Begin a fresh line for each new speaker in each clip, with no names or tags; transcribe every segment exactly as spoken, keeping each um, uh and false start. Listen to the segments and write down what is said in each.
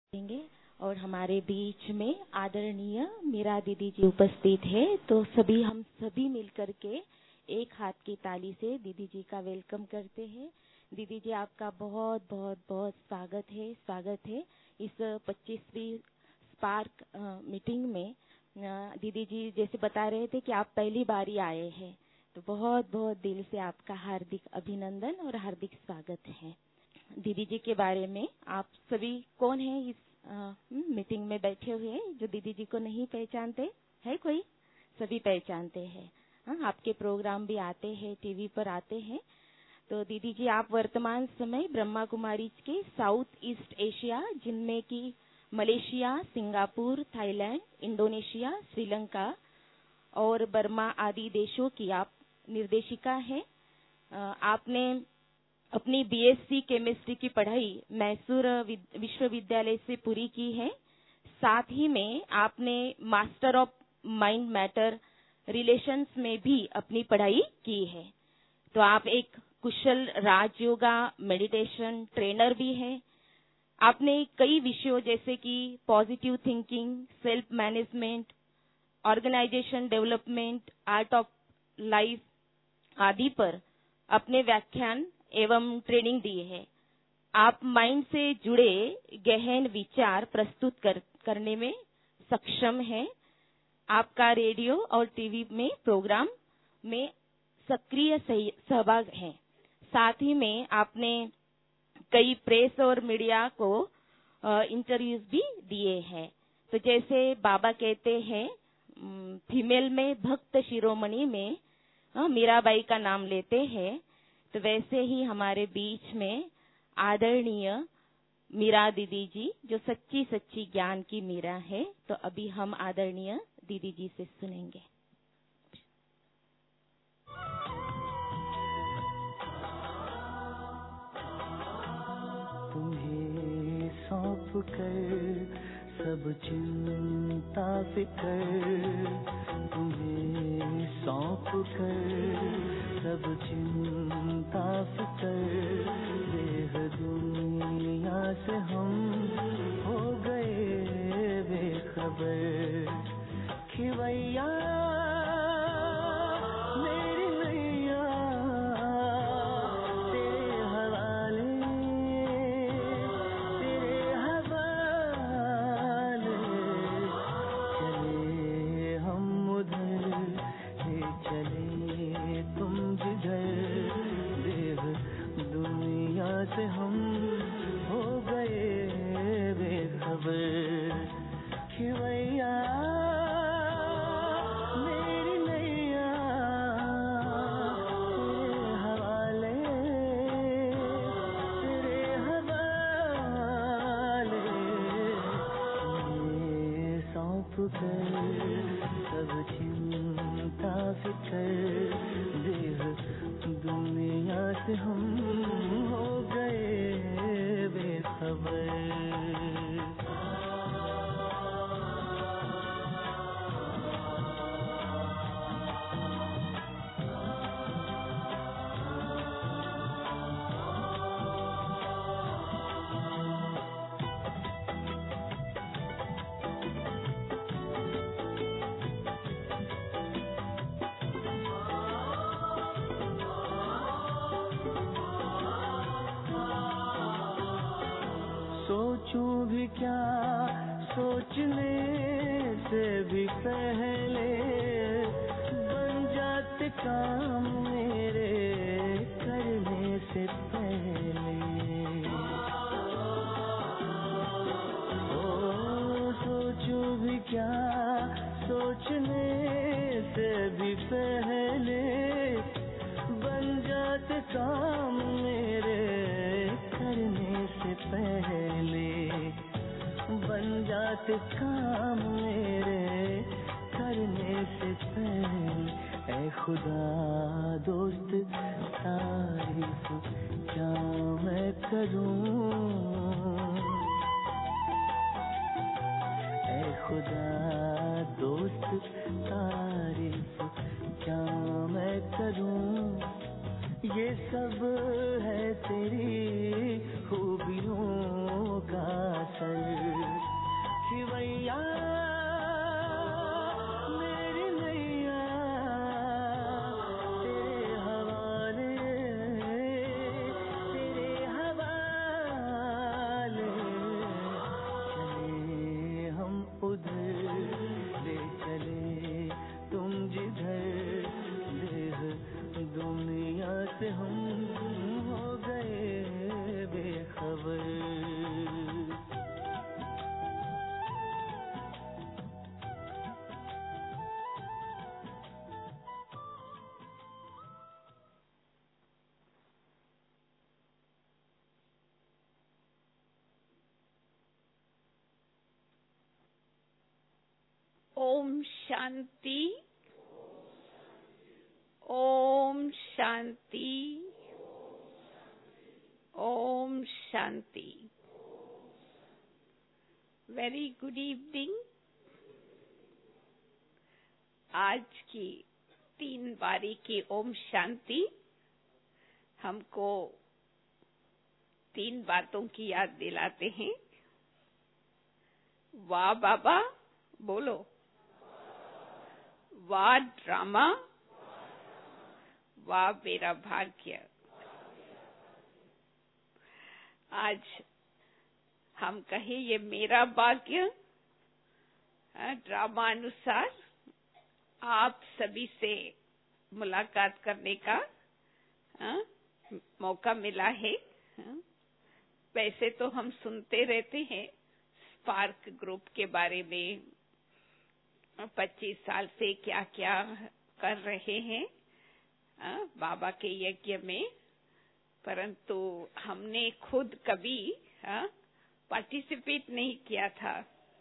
देंगे और हमारे बीच में आदरणीय मीरा दीदी जी उपस्थित है। तो सभी हम सभी मिलकर के एक हाथ की ताली से दीदी जी का वेलकम करते हैं। दीदी जी आपका बहुत बहुत बहुत स्वागत है स्वागत है इस पच्चीसवीं स्पार्क मीटिंग में। दीदी जी जैसे बता रहे थे कि आप पहली बार ही आए हैं, तो बहुत बहुत दिल से आपका हार्दिक अभिनंदन और हार्दिक स्वागत है। दीदी जी के बारे में आप सभी कौन है इस आ, मीटिंग में बैठे हुए हैं जो दीदी जी को नहीं पहचानते? है कोई? सभी पहचानते हैं। हाँ, आपके प्रोग्राम भी आते हैं, टीवी पर आते हैं। तो दीदी जी आप वर्तमान समय ब्रह्मा कुमारी के साउथ ईस्ट एशिया, जिनमें कि Malaysia, Singapore, Thailand, Indonesia, Sri Lanka और बर्मा आदि देशों की आप निर्देशिका हैं। आपने अपनी बीएससी केमिस्ट्री की पढ़ाई मैसूर विश्वविद्यालय से पूरी की है। साथ ही में आपने master of mind matter relations में भी अपनी पढ़ाई की है। तो आप एक कुशल राजयोगा मेडिटेशन ट्रेनर भी हैं। आपने कई विषयों जैसे कि positive thinking, self management, organisation development, art of life आदि पर अपने व्याख्यान एवं ट्रेनिंग दी है। आप माइंड से जुड़े गहन विचार प्रस्तुत कर, करने में सक्षम हैं। आपका रेडियो और टीवी में प्रोग्राम में सक्रिय सहभाग है। साथ ही में आपने कई प्रेस और मीडिया को इंटरव्यूज भी दिए हैं। तो जैसे बाबा कहते हैं फीमेल में भक्त शिरोमणि में मीराबाई का नाम लेते हैं, तो वैसे ही हमारे बीच में आदरणीय मीरा दीदी जी जो सच्ची सच्ची ज्ञान की मीरा है। तो अभी हम आदरणीय दीदी जी से सुनेंगे।
तुम्हें सौंप कर सब चिंता फिकर, तुम्हें सौंप कर सब चिंता फिकर, देह दुनिया से हम हो गए बेखबर। खिवैया मेरी नैया तेरे हवाले, तेरे हवाले, चले हम उधर ले चले तुम जिधर, देव दुनिया से हम हो गए बेखबर। खिवैया मेरी नैया तेरे हवाले, तेरे हवाले, ये सौंप कर सब चिंता फिकर, देह दुनिया से हम हो गए बेखबर। सोचूं भी क्या सोचने से भी पहले, बन जाते काम मेरे करने से पहले। ओ सोचूं भी क्या सोचने से भी पहले, बन जाते काम मेरे करने से पहले, बन जाते काम मेरे करने से पहले। ऐ खुदा दोस्त तारीफ क्या मैं करूं, ऐ खुदा दोस्त तारीफ क्या मैं करूं। ये सब है तेरी खूबियों का असर,
ओम शांति, ओम शांति, ओम शांति। Very good evening. आज की तीन बारी की ओम शांति हमको तीन बातों की याद दिलाते हैं। वाह बाबा, बोलो। वाह ड्रामा, वाह मेरा भाग्य। आज हम कहें ये मेरा भाग्य। ड्रामा अनुसार आप सभी से मुलाकात करने का आ, मौका मिला है। आ, वैसे तो हम सुनते रहते हैं स्पार्क ग्रुप के बारे में, पच्चीस साल से क्या क्या कर रहे हैं आ, बाबा के यज्ञ में, परंतु हमने खुद कभी पार्टिसिपेट नहीं किया था।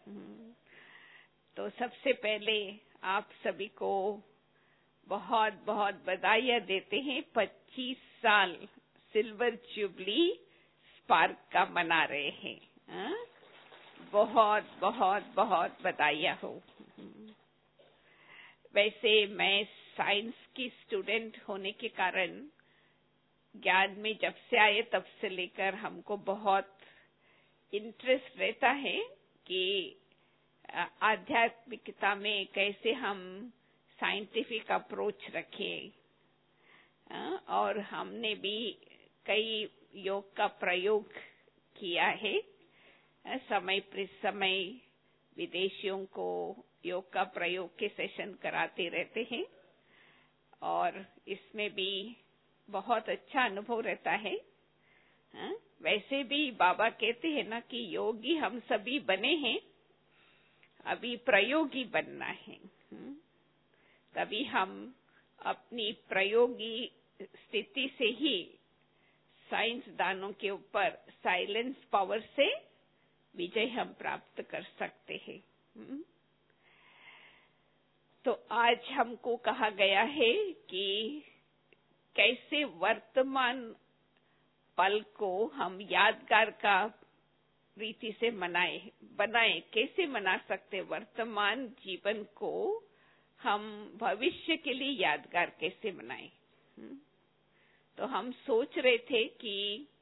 तो सबसे पहले आप सभी को बहुत बहुत बधाइयाँ देते हैं। पच्चीस साल सिल्वर जुबली स्पार्क का मना रहे हैं। आ? बहुत बहुत बहुत बधाइयाँ हो। वैसे मैं साइंस की स्टूडेंट होने के कारण ज्ञान में जब से आए तब से लेकर हमको बहुत इंटरेस्ट रहता है कि आध्यात्मिकता में कैसे हम साइंटिफिक अप्रोच रखें। और हमने भी कई योग का प्रयोग किया है। समय पर समय विदेशियों को योग का प्रयोग के सेशन कराते रहते हैं और इसमें भी बहुत अच्छा अनुभव रहता है। वैसे भी बाबा कहते हैं ना कि योगी हम सभी बने हैं, अभी प्रयोगी बनना है। तभी हम अपनी प्रयोगी स्थिति से ही साइंसदानों के ऊपर साइलेंस पावर से विजय हम प्राप्त कर सकते हैं। तो आज हमको कहा गया है कि कैसे वर्तमान पल को हम यादगार का रीति से मनाए बनाए कैसे मना सकते, वर्तमान जीवन को हम भविष्य के लिए यादगार कैसे मनाए। तो हम सोच रहे थे कि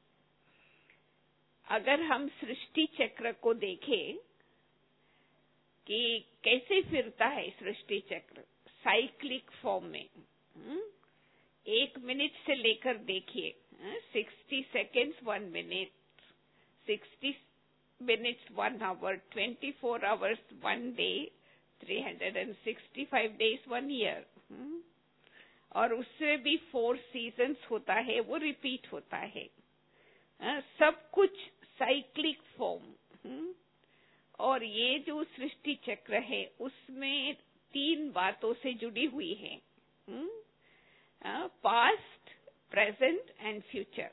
अगर हम सृष्टि चक्र को देखें कि कैसे फिरता है सृष्टि चक्र साइक्लिक फॉर्म में, एक मिनट से लेकर देखिए sixty seconds one minute, sixty minutes one hour, twenty four hours one day, three hundred sixty five days one year, और उससे भी फोर सीजन्स होता है, वो रिपीट होता है। आ, सब कुछ साइक्लिक फॉर्म। और ये जो सृष्टि चक्र है उसमें तीन बातों से जुड़ी हुई है, पास्ट, प्रेजेंट एंड फ्यूचर।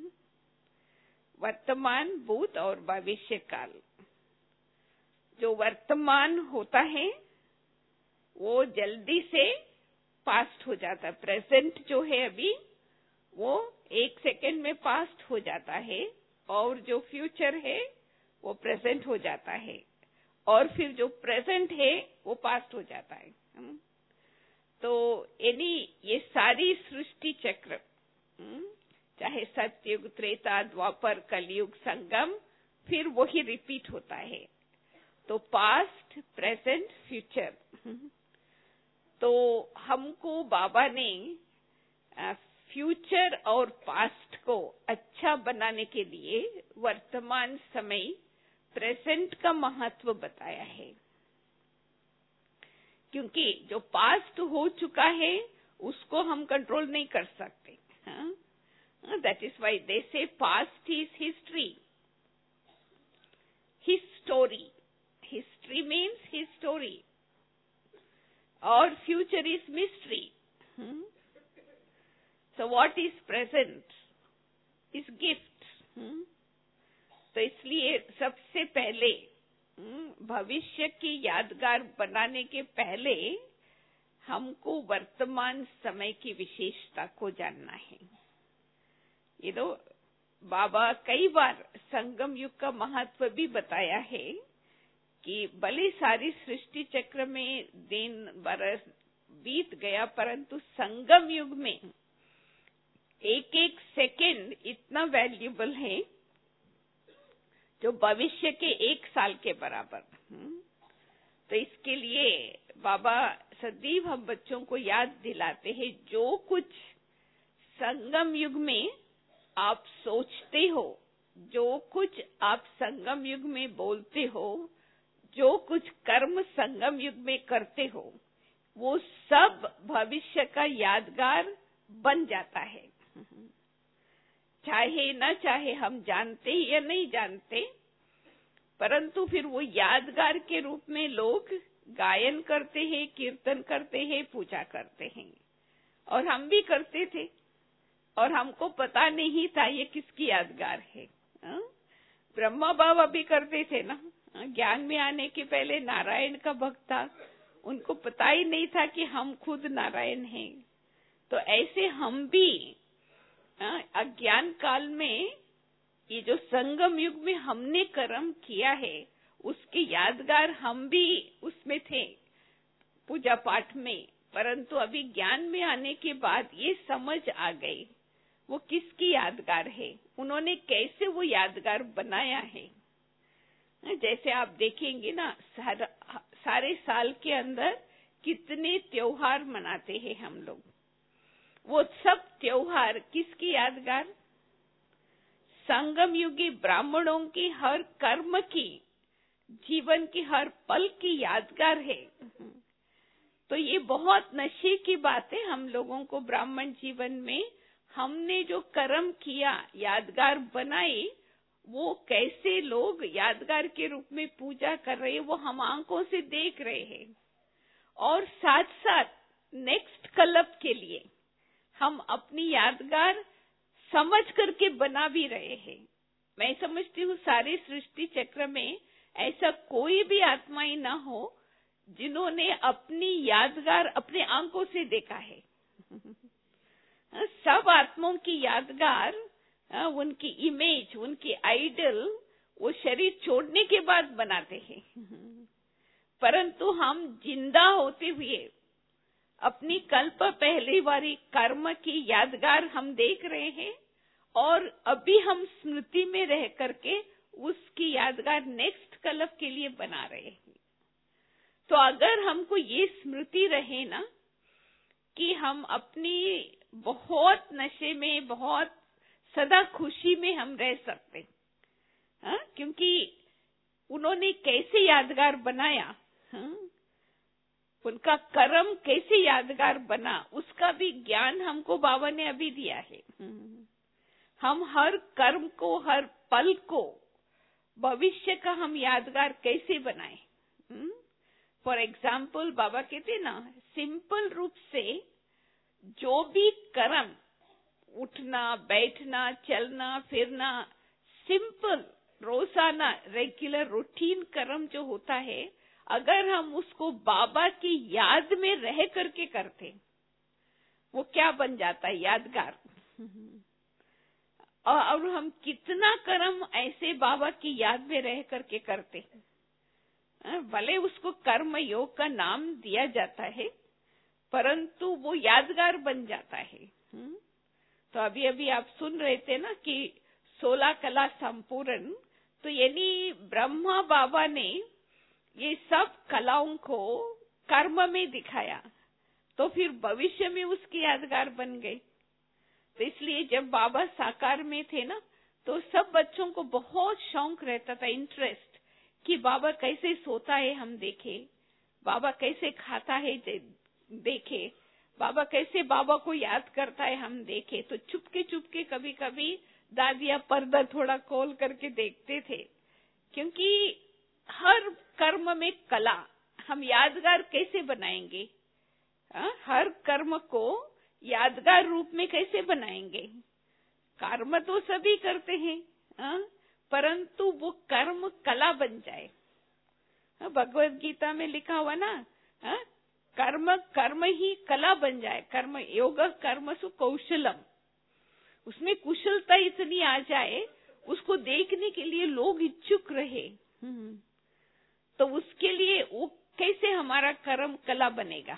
वर्तमान, भूत और भविष्य काल। जो वर्तमान होता है वो जल्दी से पास्ट हो जाता है। प्रेजेंट जो है अभी वो एक सेकेंड में पास्ट हो जाता है, और जो फ्यूचर है वो प्रेजेंट हो जाता है, और फिर जो प्रेजेंट है वो पास्ट हो जाता है। तो यानी ये सारी सृष्टि चक्र, चाहे सतयुग, त्रेता, द्वापर, कलयुग, संगम, फिर वही रिपीट होता है। तो पास्ट, प्रेजेंट, फ्यूचर। तो हमको बाबा ने फ्यूचर और पास्ट को अच्छा बनाने के लिए वर्तमान समय, प्रेजेंट का महत्व बताया है। क्योंकि जो पास्ट हो चुका है उसको हम कंट्रोल नहीं कर सकते। That is why they say past is history, his story. History means his story, और future is mystery. So what is present is gift. तो इसलिए सबसे पहले भविष्य की यादगार बनाने के पहले हमको वर्तमान समय की विशेषता को जानना है। ये तो बाबा कई बार संगम युग का महत्व भी बताया है कि भले सारी सृष्टि चक्र में दिन बरस बीत गया, परंतु संगम युग में एक एक सेकंड इतना वैल्यूबल है जो भविष्य के एक साल के बराबर। तो इसके लिए बाबा सदैव हम बच्चों को याद दिलाते हैं, जो कुछ संगम युग में आप सोचते हो, जो कुछ आप संगम युग में बोलते हो, जो कुछ कर्म संगम युग में करते हो, वो सब भविष्य का यादगार बन जाता है। चाहे न चाहे हम जानते या नहीं जानते, परंतु फिर वो यादगार के रूप में लोग गायन करते हैं, कीर्तन करते हैं, पूजा करते हैं। और हम भी करते थे और हमको पता नहीं था ये किसकी यादगार है। ब्रह्मा बाबा भी करते थे ना, ज्ञान में आने के पहले नारायण का भक्त था, उनको पता ही नहीं था कि हम खुद नारायण हैं। तो ऐसे हम भी अज्ञान काल में ये जो संगम युग में हमने कर्म किया है उसके यादगार हम भी उसमें थे पूजा पाठ में, परंतु अभी ज्ञान में आने के बाद ये समझ आ गई वो किसकी यादगार है, उन्होंने कैसे वो यादगार बनाया है। जैसे आप देखेंगे ना, सारा, सारे साल के अंदर कितने त्योहार मनाते हैं हम लोग, वो सब त्योहार किसकी यादगार? संगम युगी ब्राह्मणों की हर कर्म की, जीवन की हर पल की यादगार है। तो ये बहुत नशे की बात है हम लोगों को। ब्राह्मण जीवन में हमने जो कर्म किया, यादगार बनाए, वो कैसे लोग यादगार के रूप में पूजा कर रहे हैं वो हम आंखों से देख रहे हैं। और साथ साथ नेक्स्ट कल्प के लिए हम अपनी यादगार समझ करके बना भी रहे हैं। मैं समझती हूँ सारे सृष्टि चक्र में ऐसा कोई भी आत्मा ही ना हो जिन्होंने अपनी यादगार अपने आंखों से देखा है। सब आत्माओं की यादगार, उनकी इमेज, उनकी आइडल वो शरीर छोड़ने के बाद बनाते हैं, परंतु हम जिंदा होते हुए अपनी कल्प पहले वाली कर्म की यादगार हम देख रहे हैं और अभी हम स्मृति में रह करके उसकी यादगार नेक्स्ट कल्प के लिए बना रहे हैं। तो अगर हमको ये स्मृति रहे ना कि हम अपनी बहुत नशे में, बहुत सदा खुशी में हम रह सकते, हाँ? क्योंकि उन्होंने कैसे यादगार बनाया, हाँ? उनका कर्म कैसे यादगार बना, उसका भी ज्ञान हमको बाबा ने अभी दिया है। हम हर कर्म को, हर पल को, भविष्य का हम यादगार कैसे बनाए। फॉर एग्जाम्पल बाबा कहते ना, सिंपल रूप से जो भी कर्म, उठना, बैठना, चलना, फिरना, सिंपल रोजाना रेगुलर रूटीन कर्म जो होता है, अगर हम उसको बाबा की याद में रह करके करते, वो क्या बन जाता है? यादगार। और हम कितना कर्म ऐसे बाबा की याद में रह करके करते, भले उसको कर्म योग का नाम दिया जाता है, परंतु वो यादगार बन जाता है। तो अभी अभी आप सुन रहे थे ना कि सोलह कला संपूर्ण, तो यानी ब्रह्मा बाबा ने ये सब कलाओं को कर्म में दिखाया, तो फिर भविष्य में उसकी यादगार बन गई। तो इसलिए जब बाबा साकार में थे ना, तो सब बच्चों को बहुत शौक रहता था, इंटरेस्ट, कि बाबा कैसे सोता है हम देखे, बाबा कैसे खाता है देखे, बाबा कैसे बाबा को याद करता है हम देखे। तो चुपके चुपके कभी कभी दादिया पर्दा थोड़ा खोल करके देखते थे, क्योंकि हर कर्म में कला, हम यादगार कैसे बनाएंगे, आ? हर कर्म को यादगार रूप में कैसे बनाएंगे? कर्म तो सभी करते हैं, आ? परंतु वो कर्म कला बन जाए, भगवत गीता में लिखा हुआ ना, हा? कर्म कर्म ही कला बन जाए, कर्म योग कर्मसु कौशलम, उसमें कुशलता इतनी आ जाए, उसको देखने के लिए लोग इच्छुक रहे, तो उसके लिए वो कैसे हमारा कर्म कला बनेगा?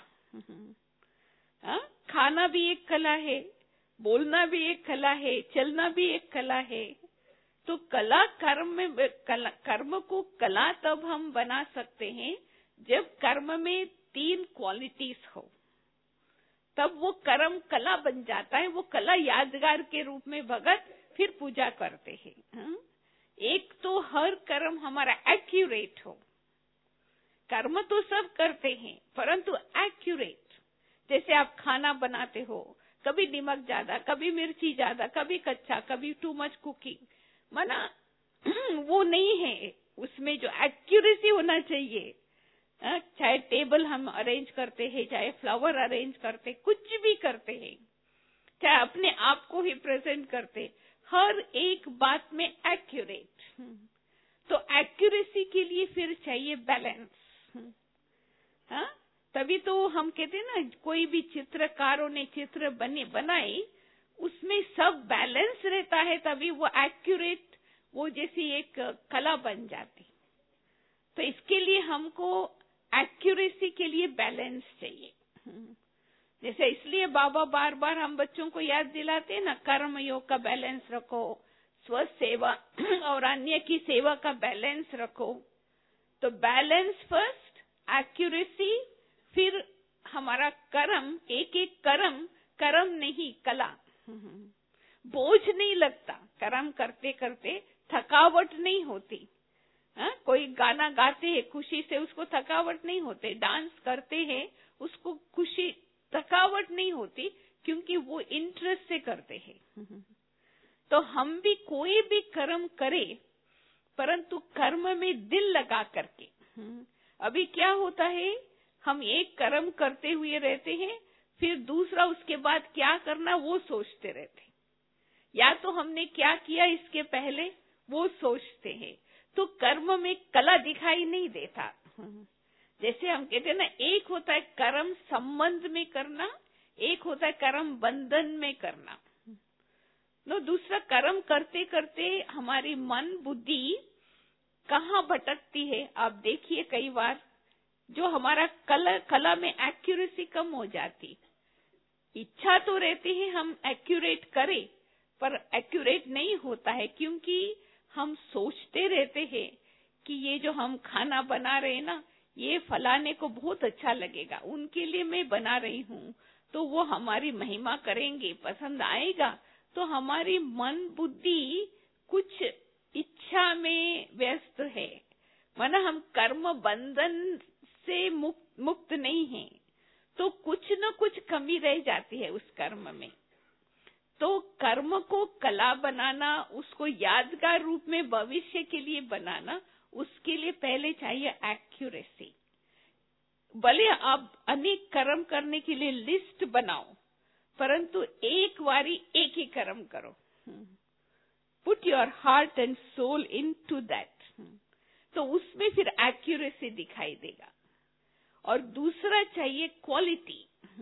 हा? खाना भी एक कला है, बोलना भी एक कला है, चलना भी एक कला है। तो कला कर्म में कला, कर्म को कला तब हम बना सकते हैं जब कर्म में तीन क्वालिटीज हो, तब वो कर्म कला बन जाता है। वो कला यादगार के रूप में भगत फिर पूजा करते हैं। हा? एक तो हर कर्म हमारा एक्यूरेट हो, कर्म तो सब करते हैं परंतु एक्यूरेट। जैसे आप खाना बनाते हो, कभी नमक ज्यादा, कभी मिर्ची ज्यादा, कभी कच्चा, कभी टू मच कुकिंग, माना वो नहीं है, उसमें जो एक्यूरेसी होना चाहिए। चाहे टेबल हम अरेंज करते हैं, चाहे फ्लावर अरेंज करते, कुछ भी करते हैं, चाहे अपने आप को ही प्रेजेंट करते, हर एक बात में एक्यूरेट। तो एक्यूरेसी के लिए फिर चाहिए बैलेंस। हाँ, तभी तो हम कहते हैं ना, कोई भी चित्रकारों ने चित्र बने बनाए, उसमें सब बैलेंस रहता है, तभी वो एक्यूरेट, वो जैसी एक कला बन जाती। तो इसके लिए हमको एक्यूरेसी के लिए बैलेंस चाहिए। जैसे इसलिए बाबा बार बार हम बच्चों को याद दिलाते हैं ना, कर्म योग का बैलेंस रखो, स्व सेवा और अन्य की सेवा का बैलेंस रखो। तो बैलेंस फर्स्ट, एक्यूरेसी, फिर हमारा कर्म, एक एक कर्म कर्म नहीं कला, बोझ नहीं लगता, कर्म करते करते थकावट नहीं होती। हा? कोई गाना गाते हैं खुशी से, उसको थकावट नहीं होते, डांस करते हैं उसको खुशी थकावट नहीं होती, क्योंकि वो इंटरेस्ट से करते हैं। तो हम भी कोई भी कर्म करें, परंतु कर्म में दिल लगा करके। अभी क्या होता है, हम एक कर्म करते हुए रहते हैं, फिर दूसरा उसके बाद क्या करना वो सोचते रहते हैं, या तो हमने क्या किया इसके पहले वो सोचते हैं। तो कर्म में कला दिखाई नहीं देता। जैसे हम कहते हैं ना, एक होता है कर्म संबंध में करना, एक होता है कर्म बंधन में करना। नो दूसरा, कर्म करते करते हमारी मन बुद्धि कहाँ भटकती है। आप देखिए, कई बार जो हमारा कला कला में एक्यूरेसी कम हो जाती, इच्छा तो रहती है हम एक्यूरेट करें, पर एक्यूरेट नहीं होता है, क्योंकि हम सोचते रहते हैं कि ये जो हम खाना बना रहे हैं ना, ये फलाने को बहुत अच्छा लगेगा, उनके लिए मैं बना रही हूँ, तो वो हमारी महिमा करेंगे, पसंद आएगा। तो हमारी मन बुद्धि कुछ इच्छा में व्यस्त है, माना हम कर्म बंधन से मुक्त मुक्त नहीं है, तो कुछ न कुछ कमी रह जाती है उस कर्म में। तो कर्म को कला बनाना, उसको यादगार रूप में भविष्य के लिए बनाना, उसके लिए पहले चाहिए एक्यूरेसी। भले आप अनेक कर्म करने के लिए लिस्ट बनाओ, परंतु एक बारी एक ही कर्म करो। Put your heart and soul into that, तो उसमें फिर एक्यूरेसी दिखाई देगा। और दूसरा चाहिए क्वालिटी।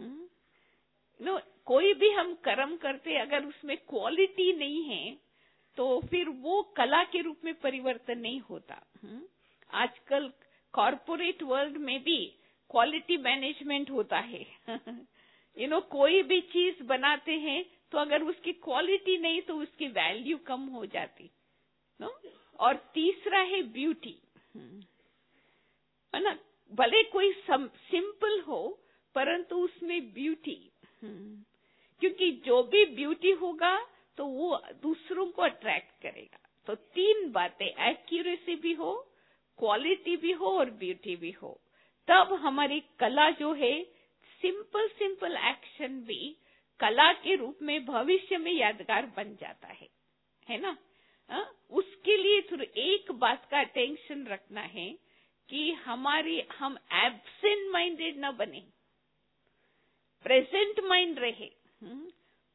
नो, कोई भी हम कर्म करते, अगर उसमें क्वालिटी नहीं है तो फिर वो कला के रूप में परिवर्तन नहीं होता। आजकल कॉर्पोरेट वर्ल्ड में भी क्वालिटी मैनेजमेंट होता है। यू नो, कोई भी चीज बनाते हैं तो अगर उसकी क्वालिटी नहीं तो उसकी वैल्यू कम हो जाती। नो, और तीसरा है ब्यूटी, है ना। भले कोई सिंपल हो, परंतु उसमें ब्यूटी, क्योंकि जो भी ब्यूटी होगा तो वो दूसरों को अट्रैक्ट करेगा। तो तीन बातें, एक्यूरेसी भी हो, क्वालिटी भी हो और ब्यूटी भी हो, तब हमारी कला जो है, सिंपल सिंपल एक्शन भी कला के रूप में भविष्य में यादगार बन जाता है, है ना। आ? उसके लिए थोड़ा एक बात का अटेंशन रखना है कि हमारी हम एब्सेंट माइंडेड न बने, प्रेजेंट माइंड रहे।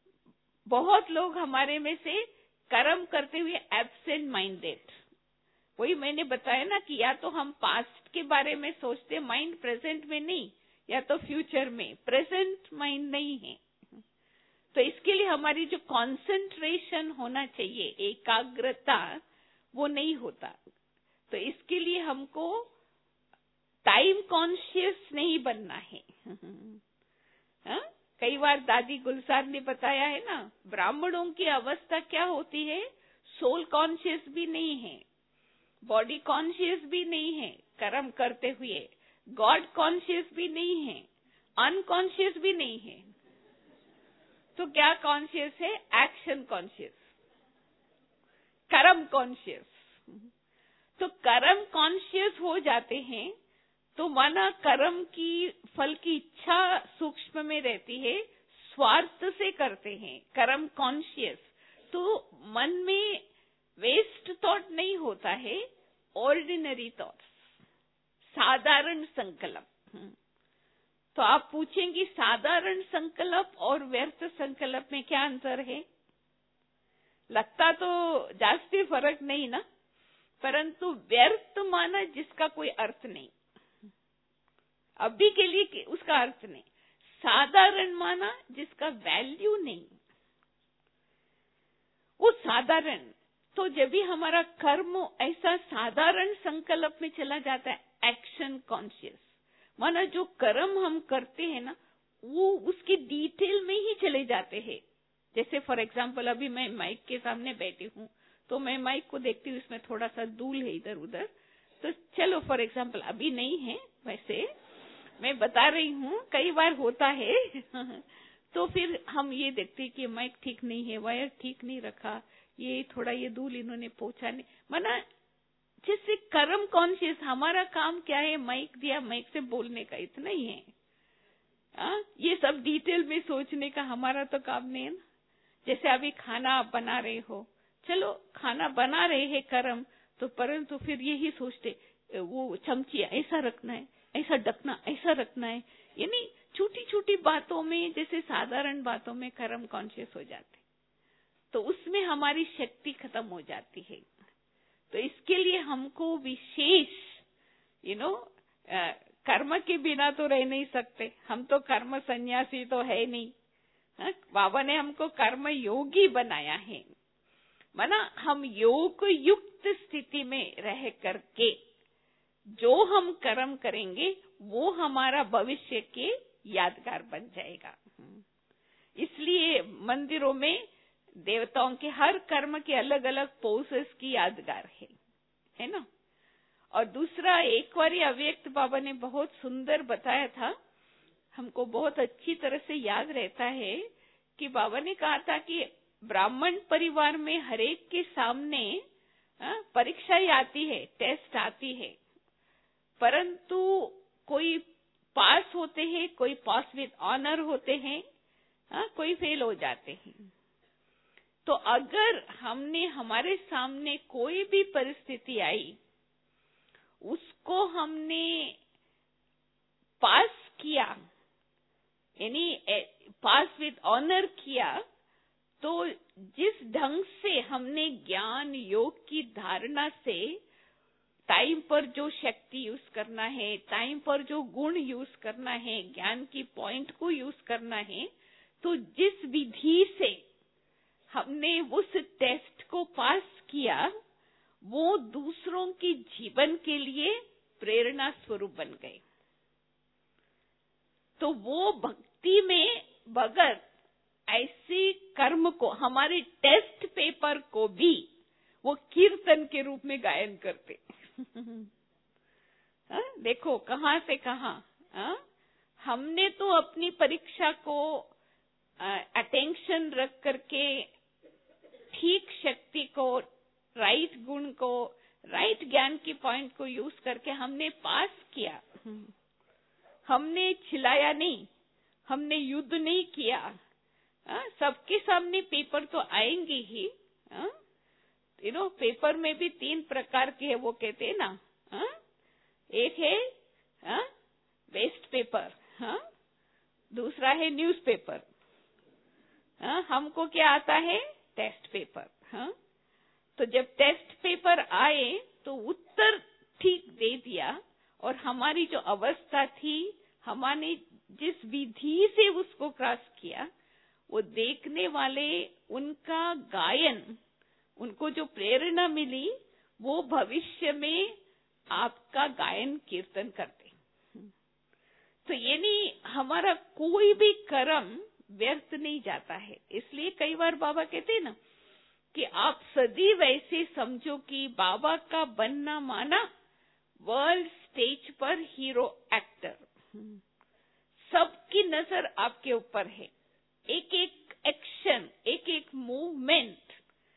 बहुत लोग हमारे में से कर्म करते हुए एब्सेंट माइंडेड, वही मैंने बताया ना कि या तो हम पास्ट के बारे में सोचते, माइंड प्रेजेंट में नहीं, या तो फ्यूचर में, प्रेजेंट माइंड नहीं है। तो इसके लिए हमारी जो कंसंट्रेशन होना चाहिए, एकाग्रता, वो नहीं होता। तो इसके लिए हमको टाइम कॉन्शियस नहीं बनना है। हा? कई बार दादी गुलजार ने बताया है ना, ब्राह्मणों की अवस्था क्या होती है, सोल कॉन्शियस भी नहीं है, बॉडी कॉन्शियस भी नहीं है कर्म करते हुए, गॉड कॉन्शियस भी नहीं है, अनकॉन्शियस भी नहीं है। तो क्या कॉन्शियस है? एक्शन कॉन्शियस, कर्म कॉन्शियस। तो कर्म कॉन्शियस हो जाते हैं तो माना कर्म की फल की इच्छा सूक्ष्म में रहती है, स्वार्थ से करते हैं, कर्म कॉन्शियस। तो मन में वेस्ट थॉट नहीं होता है, ऑर्डिनरी थॉट्स, साधारण संकल्प। तो आप पूछेंगे साधारण संकल्प और व्यर्थ संकल्प में क्या अंतर है? लगता तो जास्ती फर्क नहीं ना, परंतु व्यर्थ माना जिसका कोई अर्थ नहीं, अभी के लिए उसका अर्थ नहीं। साधारण माना जिसका वैल्यू नहीं, वो साधारण। तो जब भी हमारा कर्म ऐसा साधारण संकल्प में चला जाता है, एक्शन कॉन्शियस, माना जो कर्म हम करते हैं ना, वो उसकी डिटेल में ही चले जाते हैं। जैसे फॉर एग्जाम्पल अभी मैं माइक के सामने बैठी हूँ, तो मैं माइक को देखती हूँ, इसमें थोड़ा सा धूल है इधर उधर, तो चलो फॉर एग्जाम्पल अभी नहीं है, वैसे मैं बता रही हूँ, कई बार होता है। तो फिर हम ये देखते हैं कि माइक ठीक नहीं है, वायर ठीक नहीं रखा, ये थोड़ा ये धूल इन्होंने पोंछा नहीं, माना जैसे कर्म कॉन्शियस। हमारा काम क्या है? माइक दिया, माइक से बोलने का, इतना ही है। आ? ये सब डिटेल में सोचने का हमारा तो काम नहीं है ना। जैसे अभी खाना आप बना रहे हो, चलो खाना बना रहे हैं कर्म, तो परंतु फिर यही सोचते, वो चमची ऐसा रखना है, ऐसा ढकना, ऐसा रखना है, यानी छोटी छोटी बातों में, जैसे साधारण बातों में कर्म कॉन्शियस हो जाते, तो उसमें हमारी शक्ति खत्म हो जाती है। तो इसके लिए हमको विशेष यू नो कर्म के बिना तो रह नहीं सकते, हम तो कर्म सन्यासी तो है नहीं। हा? बाबा ने हमको कर्म योगी बनाया है, माना हम योग युक्त स्थिति में रह करके जो हम कर्म करेंगे वो हमारा भविष्य के यादगार बन जाएगा। इसलिए मंदिरों में देवताओं के हर कर्म के अलग अलग पोसेस की यादगार है, है ना। और दूसरा, एक बार अव्यक्त बाबा ने बहुत सुंदर बताया था, हमको बहुत अच्छी तरह से याद रहता है कि बाबा ने कहा था कि ब्राह्मण परिवार में हरेक के सामने परीक्षाएं आती है, टेस्ट आती है, परंतु कोई पास होते हैं, कोई पास विद ऑनर होते हैं, कोई फेल हो जाते हैं। तो अगर हमने हमारे सामने कोई भी परिस्थिति आई, उसको हमने पास किया, यानी पास विद ऑनर किया, तो जिस ढंग से हमने ज्ञान योग की धारणा से टाइम पर जो शक्ति यूज करना है, टाइम पर जो गुण यूज करना है, ज्ञान की पॉइंट को यूज करना है, तो जिस विधि से हमने उस टेस्ट को पास किया, वो दूसरों के जीवन के लिए प्रेरणा स्वरूप बन गए। तो वो भक्ति में भगत ऐसे कर्म को, हमारे टेस्ट पेपर को भी वो कीर्तन के रूप में गायन करते। देखो कहां से कहां हमने तो अपनी परीक्षा को अटेंशन रख करके, ठीक शक्ति को, राइट गुण को, राइट ज्ञान की पॉइंट को यूज करके हमने पास किया। हमने चिल्लाया नहीं, हमने युद्ध नहीं किया। सबके सामने पेपर तो आएंगे ही, यू नो। पेपर में भी तीन प्रकार के है, वो कहते हैं ना, आ? एक है वेस्ट पेपर, हा? दूसरा है न्यूज़पेपर, हमको क्या आता है? Test paper. हा? तो जब टेस्ट पेपर आए तो उत्तर ठीक दे दिया, और हमारी जो अवस्था थी, हमारे जिस विधि से उसको क्रॉस किया, वो देखने वाले उनका गायन, उनको जो प्रेरणा मिली, वो भविष्य में आपका गायन कीर्तन करते। तो ये नहीं, हमारा कोई भी कर्म व्यर्थ नहीं जाता है। इसलिए कई बार बाबा कहते हैं ना कि आप सदैव ऐसे समझो कि बाबा का बनना माना वर्ल्ड स्टेज पर हीरो एक्टर। सबकी नजर आपके ऊपर है, एक एक एक्शन, एक एक मूवमेंट,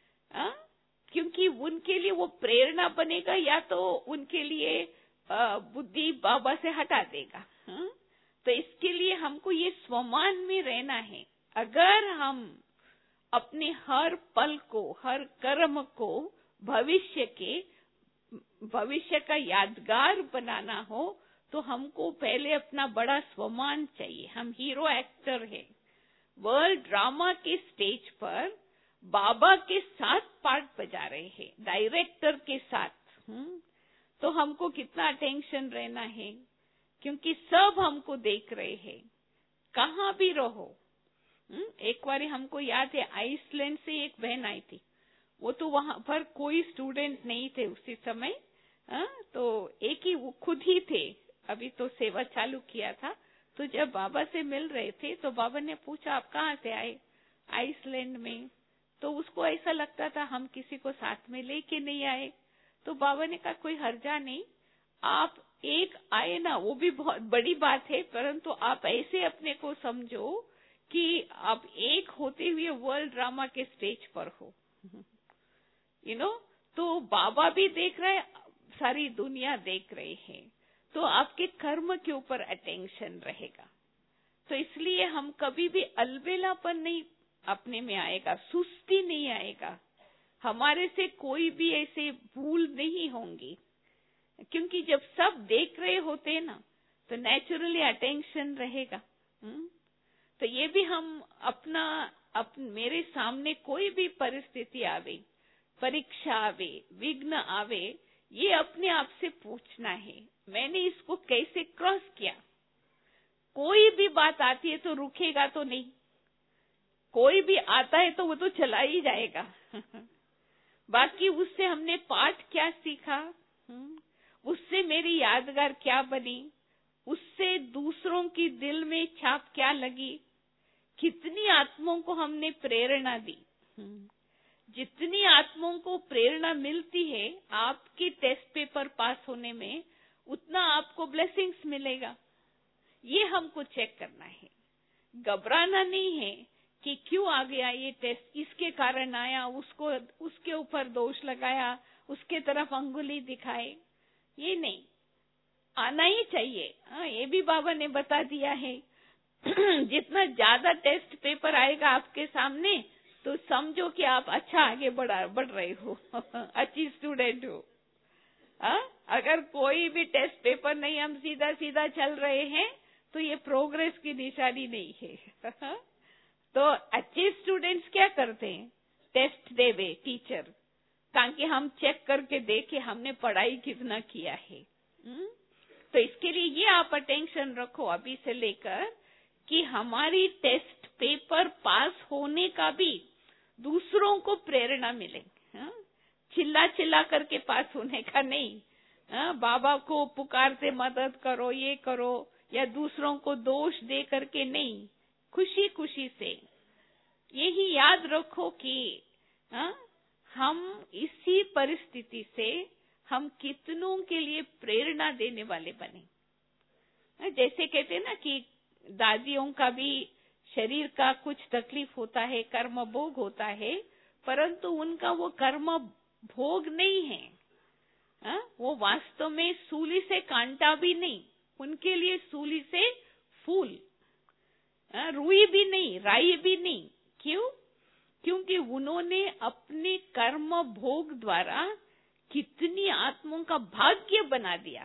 क्योंकि उनके लिए वो प्रेरणा बनेगा या तो उनके लिए बुद्धि बाबा से हटा देगा। हा? तो इसके लिए हमको ये स्वमान में रहना है। अगर हम अपने हर पल को, हर कर्म को भविष्य के भविष्य का यादगार बनाना हो, तो हमको पहले अपना बड़ा स्वमान चाहिए। हम हीरो एक्टर हैं, वर्ल्ड ड्रामा के स्टेज पर बाबा के साथ पार्ट बजा रहे हैं, डायरेक्टर के साथ। हुँ? तो हमको कितना अटेंशन रहना है, क्योंकि सब हमको देख रहे हैं, कहाँ भी रहो। हुँ? एक बार हमको याद है, आइसलैंड से एक बहन आई थी, वो तो वहां पर कोई स्टूडेंट नहीं थे उसी समय। आ, तो एक ही वो खुद ही थे, अभी तो सेवा चालू किया था। तो जब बाबा से मिल रहे थे तो बाबा ने पूछा, आप कहाँ से आए? आइसलैंड में। तो उसको ऐसा लगता था हम किसी को साथ में लेके नहीं आए। तो बाबा ने कहा, कोई हर्जा नहीं, आप एक आए ना, वो भी बहुत बड़ी बात है, परंतु आप ऐसे अपने को समझो कि आप एक होते हुए वर्ल्ड ड्रामा के स्टेज पर हो। यू नो, तो बाबा भी देख रहे, सारी दुनिया देख रही है, तो आपके कर्म के ऊपर अटेंशन रहेगा। तो इसलिए हम कभी भी अलबेलापन नहीं अपने में आएगा, सुस्ती नहीं आएगा, हमारे से कोई भी ऐसे भूल नहीं होंगी, क्योंकि जब सब देख रहे होते हैं ना, तो नेचुरली अटेंशन रहेगा। हुँ? तो ये भी हम अपना अप, मेरे सामने कोई भी परिस्थिति आवे, परीक्षा आवे, विघ्न आवे, ये अपने आप से पूछना है, मैंने इसको कैसे क्रॉस किया। कोई भी बात आती है तो रुकेगा तो नहीं, कोई भी आता है तो वो तो चला ही जाएगा। बाकी उससे हमने पाठ क्या सीखा, उससे मेरी यादगार क्या बनी, उससे दूसरों की दिल में छाप क्या लगी, कितनी आत्माओं को हमने प्रेरणा दी। जितनी आत्माओं को प्रेरणा मिलती है आपके टेस्ट पेपर पास होने में, उतना आपको ब्लेसिंग्स मिलेगा। ये हमको चेक करना है, घबराना नहीं है कि क्यों आ गया ये टेस्ट, इसके कारण आया, उसको उसके ऊपर दोष लगाया, उसके तरफ अंगुली दिखाए, ये नहीं, आना ही चाहिए। हाँ, ये भी बाबा ने बता दिया है। जितना ज्यादा टेस्ट पेपर आएगा आपके सामने, तो समझो कि आप अच्छा आगे बढ़ा बढ़ रहे हो, अच्छी स्टूडेंट हो। आ? अगर कोई भी टेस्ट पेपर नहीं, हम सीधा सीधा चल रहे हैं, तो ये प्रोग्रेस की निशानी नहीं है। तो अच्छे स्टूडेंट्स क्या करते हैं, टेस्ट देवे टीचर, ताकि हम चेक करके देखें हमने पढ़ाई कितना किया है। हुँ? तो इसके लिए ये आप अटेंशन रखो अभी से लेकर कि हमारी टेस्ट पेपर पास होने का भी दूसरों को प्रेरणा मिले। हाँ? चिल्ला चिल्ला करके पास होने का नहीं, हाँ? बाबा को पुकारते मदद करो, ये करो, या दूसरों को दोष दे करके नहीं, खुशी खुशी से। यही याद रखो कि हाँ, हम इसी परिस्थिति से हम कितनों के लिए प्रेरणा देने वाले बने। जैसे कहते हैं ना कि दादियों का भी शरीर का कुछ तकलीफ होता है, कर्म भोग होता है, परंतु उनका वो कर्म भोग नहीं है। आ? वो वास्तव में सूली से कांटा भी नहीं, उनके लिए सूली से फूल, आ? रुई भी नहीं, राई भी नहीं। क्यों? क्योंकि उन्होंने अपने कर्म भोग द्वारा कितनी आत्माओं का भाग्य बना दिया।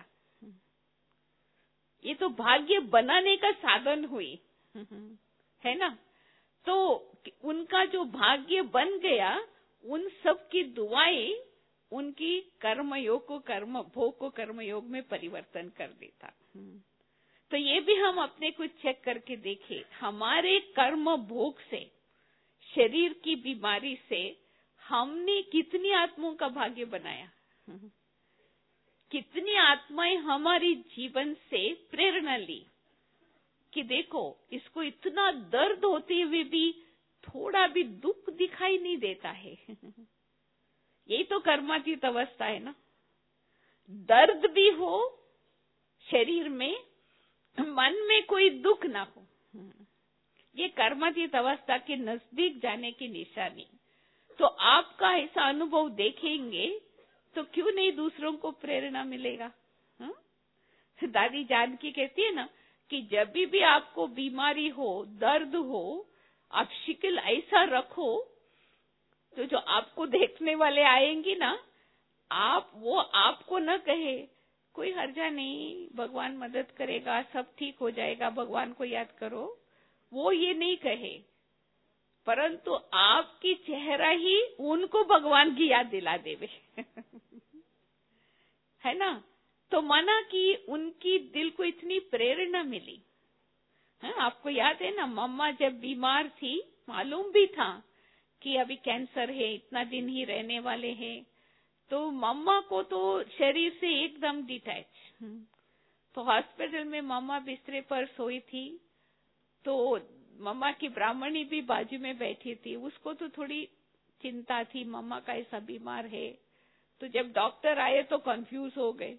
ये तो भाग्य बनाने का साधन हुई, है ना। तो उनका जो भाग्य बन गया, उन सब की दुआएं उनकी कर्म योग को कर्म भोग को कर्म योग में परिवर्तन कर देता। तो ये भी हम अपने को चेक करके देखें, हमारे कर्म भोग से, शरीर की बीमारी से हमने कितनी आत्माओं का भाग्य बनाया, कितनी आत्माएं हमारी जीवन से प्रेरणा ली कि देखो इसको इतना दर्द होते हुए भी थोड़ा भी दुख दिखाई नहीं देता है। यही तो कर्मातीत अवस्था है ना। दर्द भी हो शरीर में, मन में कोई दुख ना हो, ये कर्मातीत अवस्था के नजदीक जाने की निशानी। तो आपका ऐसा अनुभव देखेंगे तो क्यों नहीं दूसरों को प्रेरणा मिलेगा। हा? दादी जानकी कहती है ना कि जब भी, भी आपको बीमारी हो, दर्द हो, आप शिकल ऐसा रखो तो जो आपको देखने वाले आएंगे ना, आप वो आपको न कहे कोई हर्जा नहीं, भगवान मदद करेगा, सब ठीक हो जाएगा, भगवान को याद करो, वो ये नहीं कहे, परंतु आपकी चेहरा ही उनको भगवान की याद दिला देवे। है ना। तो माना कि उनकी दिल को इतनी प्रेरणा मिली। है, आपको याद है ना, मम्मा जब बीमार थी, मालूम भी था कि अभी कैंसर है, इतना दिन ही रहने वाले हैं, तो मम्मा को तो शरीर से एकदम डिटैच। तो हॉस्पिटल में मम्मा बिस्तरे पर सोई थी, तो मम्मा की ब्राह्मणी भी बाजू में बैठी थी, उसको तो थोड़ी चिंता थी, मम्मा का ऐसा बीमार है। तो जब डॉक्टर आए तो कंफ्यूज हो गए,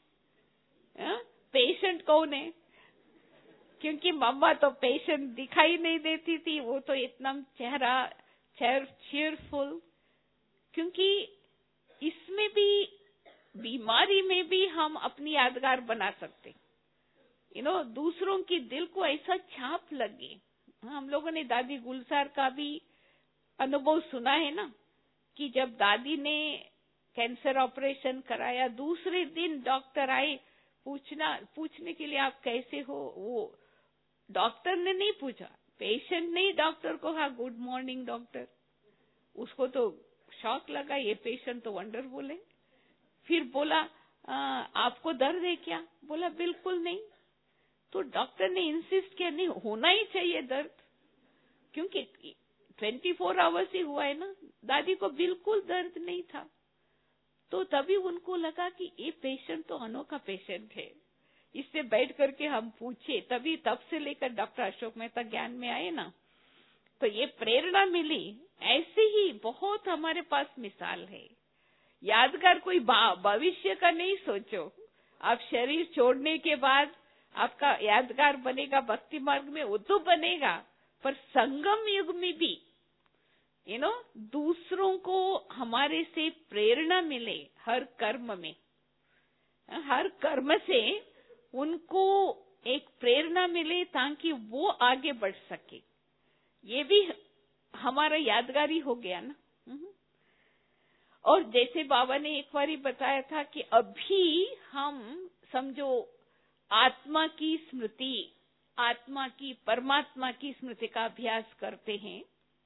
पेशेंट कौन है, क्योंकि मम्मा तो पेशेंट दिखाई नहीं देती थी, वो तो इतना चेहरा चीयरफुल। क्योंकि इसमें भी, बीमारी में भी हम अपनी यादगार बना सकते, यू नो, दूसरों की दिल को ऐसा छाप लगे। हम लोगों ने दादी गुलजार का भी अनुभव सुना है ना, कि जब दादी ने कैंसर ऑपरेशन कराया, दूसरे दिन डॉक्टर आए पूछना पूछने के लिए आप कैसे हो। वो डॉक्टर ने नहीं पूछा, पेशेंट ने डॉक्टर को कहा गुड मॉर्निंग डॉक्टर। उसको तो शॉक लगा, ये पेशेंट तो वंडरफुल है। फिर बोला आ, आपको दर्द है क्या, बोला बिल्कुल नहीं। तो डॉक्टर ने इंसिस्ट किया नहीं, होना ही चाहिए दर्द, क्योंकि ट्वेंटी फोर आवर्स ही हुआ है ना। दादी को बिल्कुल दर्द नहीं था। तो तभी उनको लगा कि ये पेशेंट तो अनोखा पेशेंट है, इससे बैठ करके हम पूछे। तभी तब से लेकर डॉक्टर अशोक मेहता ज्ञान में आए ना, तो ये प्रेरणा मिली। ऐसे ही बहुत हमारे पास मिसाल है। यादगार कोई भविष्य का नहीं सोचो, आप शरीर छोड़ने के बाद आपका यादगार बनेगा भक्ति मार्ग में, वो तो बनेगा, पर संगम युग में भी यू नो दूसरों को हमारे से प्रेरणा मिले, हर कर्म में, हर कर्म से उनको एक प्रेरणा मिले ताकि वो आगे बढ़ सके। ये भी हमारा यादगारी हो गया ना। और जैसे बाबा ने एक बार बताया था कि अभी हम समझो आत्मा की स्मृति, आत्मा की, परमात्मा की स्मृति का अभ्यास करते हैं।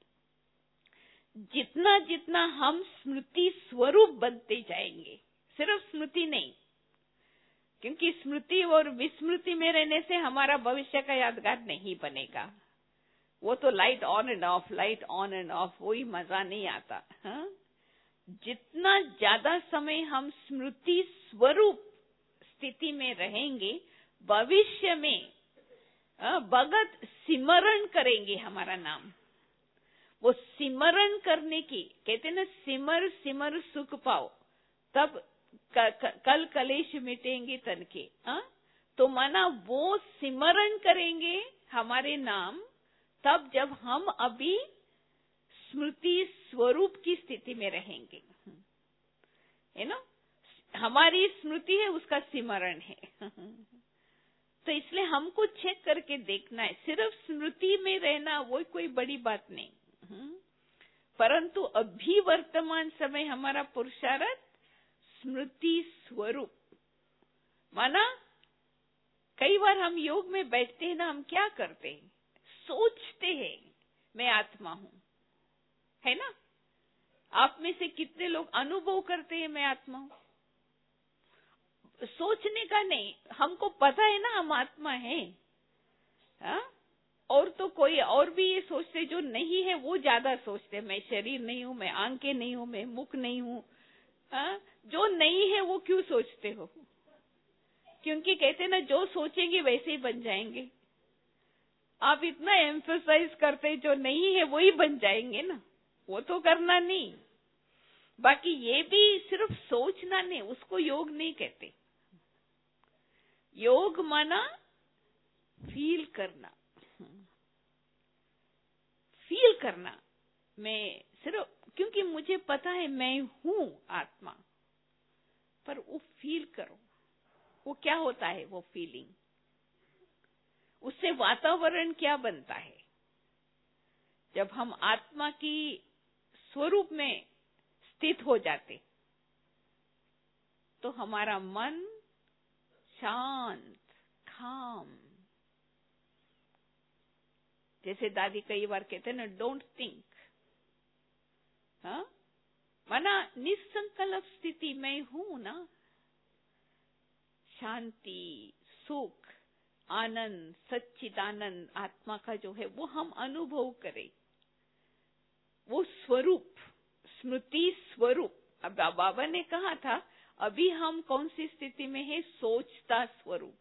जितना जितना हम स्मृति स्वरूप बनते जाएंगे, सिर्फ स्मृति नहीं, क्योंकि स्मृति और विस्मृति में रहने से हमारा भविष्य का यादगार नहीं बनेगा। वो तो light on and off, light on and off, वही मजा नहीं आता। हा? जितना ज्यादा समय हम स्मृति स्वरूप स्थिति में रहेंगे, भविष्य में भगत सिमरण करेंगे हमारा नाम। वो सिमरण करने की कहते हैं ना, सिमर सिमर सुख पाओ, तब क, क, कल कलेश मिटेंगे तन के। आ? तो माना वो सिमरण करेंगे हमारे नाम तब जब हम अभी स्मृति स्वरूप की स्थिति में रहेंगे। है ना, हमारी स्मृति है, उसका सिमरण है। तो इसलिए हमको चेक करके देखना है। सिर्फ स्मृति में रहना वो कोई बड़ी बात नहीं, परंतु अभी वर्तमान समय हमारा पुरुषार्थ स्मृति स्वरूप। माना कई बार हम योग में बैठते हैं ना, हम क्या करते हैं, सोचते हैं मैं आत्मा हूं, है ना। आप में से कितने लोग अनुभव करते हैं मैं आत्मा हूं? सोचने का नहीं, हमको पता है ना हम आत्मा है। हा? और तो कोई और भी ये सोचते जो नहीं है वो ज्यादा सोचते, मैं शरीर नहीं हूं, मैं आंखें नहीं हूं, मैं मुख नहीं हूं। हा? जो नहीं है वो क्यों सोचते हो? क्योंकि कहते ना जो सोचेंगे वैसे ही बन जाएंगे। आप इतना एम्फसाइज करते जो नहीं है वही बन जाएंगे ना, वो तो करना नहीं। बाकी ये भी सिर्फ सोचना नहीं, उसको योग नहीं कहते। योग माना फील करना, फील करना। मैं सिर्फ क्योंकि मुझे पता है मैं हूं आत्मा, पर वो फील करो, वो क्या होता है वो फीलिंग, उससे वातावरण क्या बनता है। जब हम आत्मा की स्वरूप में स्थित हो जाते तो हमारा मन शांत, खाम। जैसे दादी कई बार कहते हैं ना, डोंट थिंक। हाँ, माना निसंकल्प स्थिति में हूं ना, शांति, सुख, आनंद, सच्चिदानंद आत्मा का जो है वो हम अनुभव करें। वो स्वरूप, स्मृति स्वरूप। अब बाबा ने कहा था अभी हम कौन सी स्थिति में है, सोचता स्वरूप।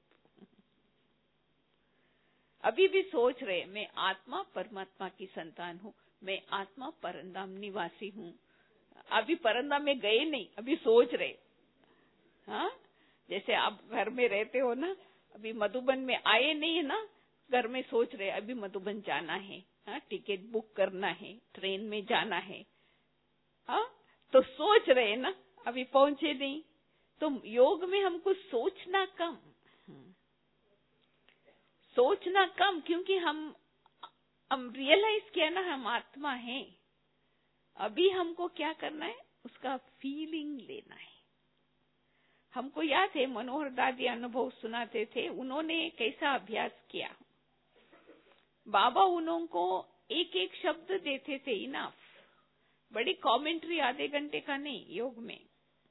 अभी भी सोच रहे मैं आत्मा परमात्मा की संतान हूँ, मैं आत्मा परमधाम निवासी हूँ। अभी परमधाम में गए नहीं, अभी सोच रहे। हाँ, जैसे आप घर में रहते हो ना, अभी मधुबन में आए नहीं है ना, घर में सोच रहे अभी मधुबन जाना है। हाँ, टिकट बुक करना है, ट्रेन में जाना है। हाँ, तो सोच रहे ना, अभी पहुंचे नहीं। तो योग में हमको सोचना कम, सोचना कम, क्योंकि हम हम रियलाइज किया ना हम आत्मा है। अभी हमको क्या करना है, उसका फीलिंग लेना है। हमको याद है मनोहर दादी अनुभव सुनाते थे, उन्होंने कैसा अभ्यास किया। बाबा उनको एक एक शब्द देते थे, इनफ। बड़ी कमेंट्री आधे घंटे का नहीं, योग में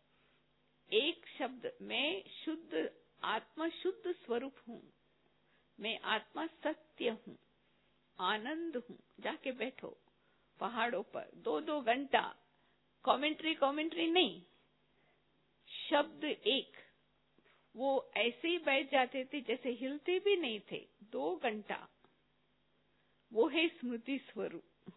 एक शब्द, मैं शुद्ध आत्मा, शुद्ध स्वरूप हूँ, मैं आत्मा सत्य हूँ, आनंद हूँ। जाके बैठो पहाड़ों पर दो दो घंटा, कमेंट्री कमेंट्री नहीं, शब्द एक। वो ऐसे ही बैठ जाते थे जैसे हिलते भी नहीं थे, दो घंटा। वो है स्मृति स्वरूप।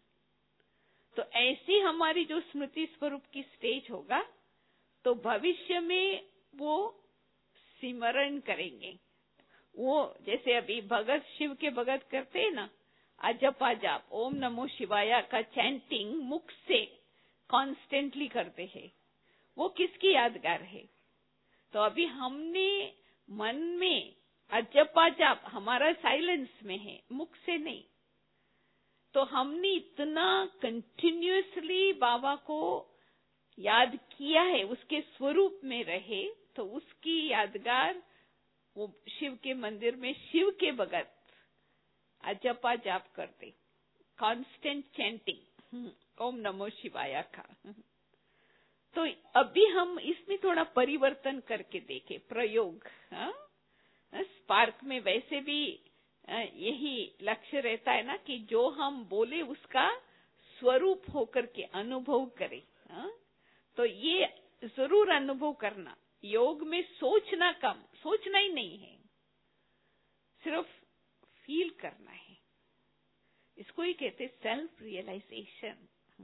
तो ऐसी हमारी जो स्मृति स्वरूप की स्टेज होगा तो भविष्य में वो सिमरण करेंगे। वो जैसे अभी भगत, शिव के भगत करते हैं ना, अजप अजाप ओम नमो शिवाय का चैंटिंग मुख से कॉन्स्टेंटली करते हैं। वो किसकी यादगार है? तो अभी हमने मन में अजप अजाप, हमारा साइलेंस में है, मुख से नहीं। तो हमने इतना कंटिन्यूअसली बाबा को याद किया है, उसके स्वरूप में रहे, तो उसकी यादगार वो शिव के मंदिर में शिव के भगत अजपा जाप करते, कांस्टेंट चैंटिंग ओम नमो शिवाय का। तो अभी हम इसमें थोड़ा परिवर्तन करके देखें, प्रयोग। हाँ, स्पार्क में वैसे भी यही लक्ष्य रहता है ना कि जो हम बोले उसका स्वरूप होकर के अनुभव करें। हाँ? तो ये जरूर अनुभव करना। योग में सोचना कम, सोचना ही नहीं है, सिर्फ फील करना है। इसको ही कहते सेल्फ रियलाइजेशन।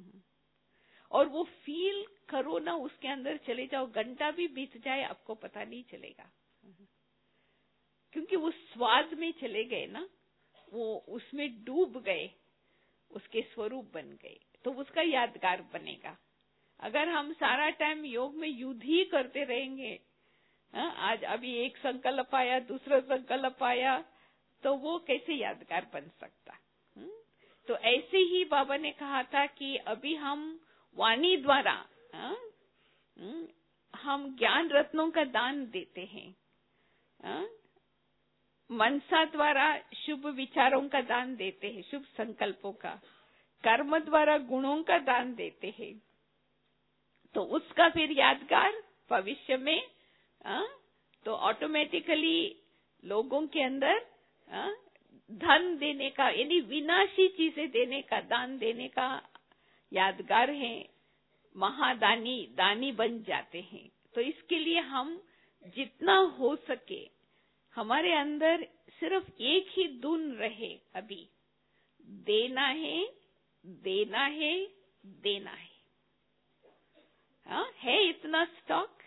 और वो फील करो ना, उसके अंदर चले जाओ, घंटा भी बीत जाए आपको पता नहीं चलेगा, क्योंकि वो स्वाद में चले गए ना, वो उसमें डूब गए, उसके स्वरूप बन गए, तो उसका यादगार बनेगा। अगर हम सारा टाइम योग में युद्ध ही करते रहेंगे, हा? आज अभी एक संकल्प आया, दूसरा संकल्प आया, तो वो कैसे यादगार बन सकता? हुँ? तो ऐसे ही बाबा ने कहा था कि अभी हम वाणी द्वारा हा? हम ज्ञान रत्नों का दान देते हैं, हा? मनसा द्वारा शुभ विचारों का दान देते हैं, शुभ संकल्पों का। कर्म द्वारा गुणों का दान देते हैं। तो उसका फिर यादगार भविष्य में आ, तो ऑटोमेटिकली लोगों के अंदर आ, धन देने का, यानी विनाशी चीजें देने का, दान देने का यादगार है, महादानी दानी बन जाते हैं। तो इसके लिए हम जितना हो सके हमारे अंदर सिर्फ एक ही धुन रहे, अभी देना है, देना है, देना है। हाँ, है इतना स्टॉक,